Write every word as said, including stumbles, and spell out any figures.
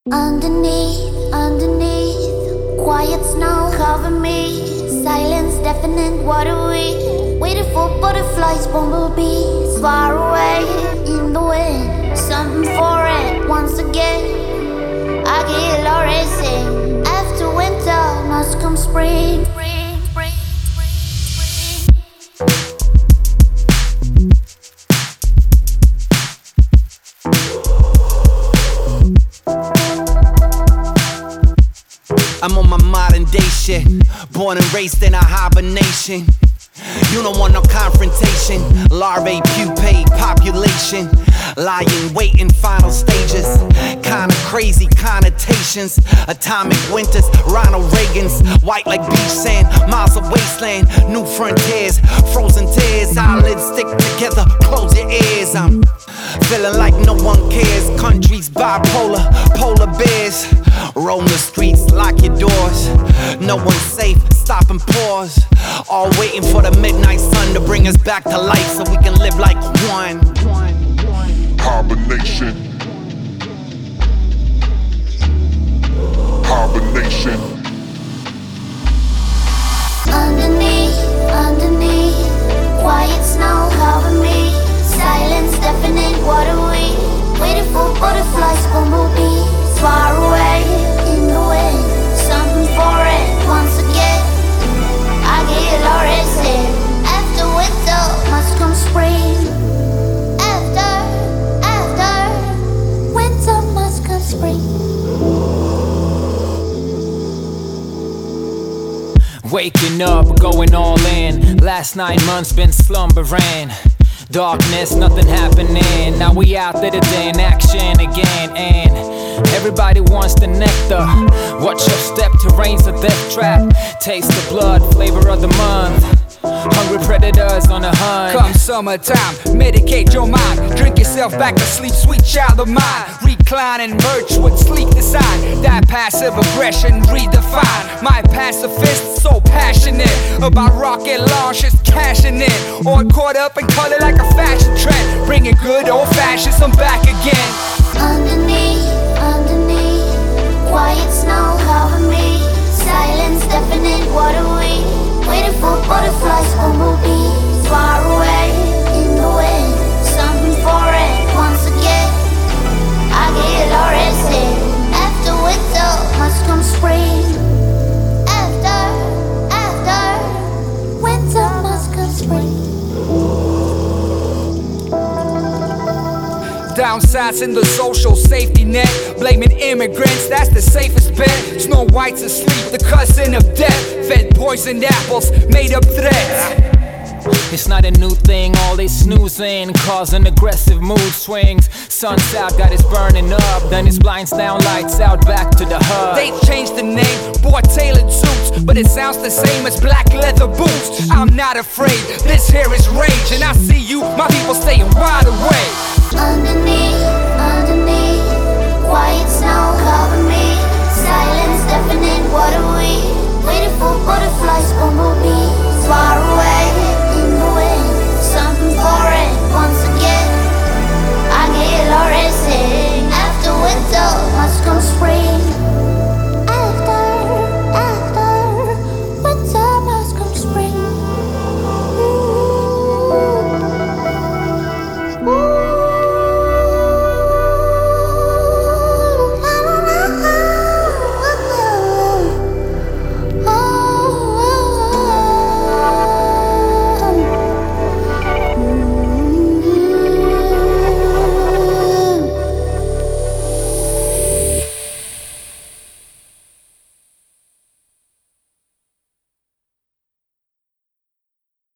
Underneath, underneath, quiet snow cover me. Silence deafening, what are we? Waiting for butterflies, bumblebees. Far away in the wind, something foreign once again. I get lost racing. After winter must come spring. Spring, spring, spring, spring. I'm on my modern day shit. Born and raised in a hibernation. You don't want no confrontation. Larvae, pupae, population. Lying, waiting, final stages. Kinda crazy connotations. Atomic winters, Ronald Reagan's. White like beach sand, miles of wasteland. New frontiers, frozen tears. Eyelids stick together, close your ears. I'm feeling like no one cares. Countries bipolar, polar bears. Roam the streets, lock your doors. No one's safe, stop and pause. All waiting for the midnight sun to bring us back to life so we can live like one. Hibernation. Hibernation. Underneath, underneath, quiet snow cover me. Silence deafening, what are we? Waiting for butterflies, bumblebees. Far away in the wind, something foreign once again. I get lost racing. After winter must come spring. After, after winter must come spring. Waking up, going all in. Last nine months been slumbering. Darkness, nothing happening. Now we out there today in action again. And everybody wants the nectar. Watch your step, terrain's a death trap. Taste the blood, flavor of the month. Hungry predators on the hunt. Come summertime, medicate your mind. Drink yourself back to sleep, sweet child of mine. Recline and merge with sleek design. That passive aggression redefined. My pacifist so passionate about rocket launches, cashing in. All caught up in color like a fashion trend. Bringing good old fashions, I'm back again. Underneath, underneath, quiet snow cover me. Silence deafening, what are we? Waiting for butterflies, bumblebees. Far away in the wind, something foreign once again. I get lost racing. After winter must come spring. After, after winter must come spring. Downsides in the social safety net. Blaming immigrants, that's the safest bet. Snow White's asleep, the cousin of death. Fed poisoned apples, made up threats. It's not a new thing, all they snoozing, causing aggressive mood swings. Sun's out, got us burning up, then it's blinds down, lights out, back to the hub. They changed the name, bought tailored suits, but it sounds the same as black leather boots. I'm not afraid, this here is rage, and I see you, my people staying wide awake. Underneath, underneath, quiet snow cover me. Silence deafening, what are we? Waiting for butterflies, bumblebees. Far away in the wind, something foreign once again. I get lost racing. After winter must come spring.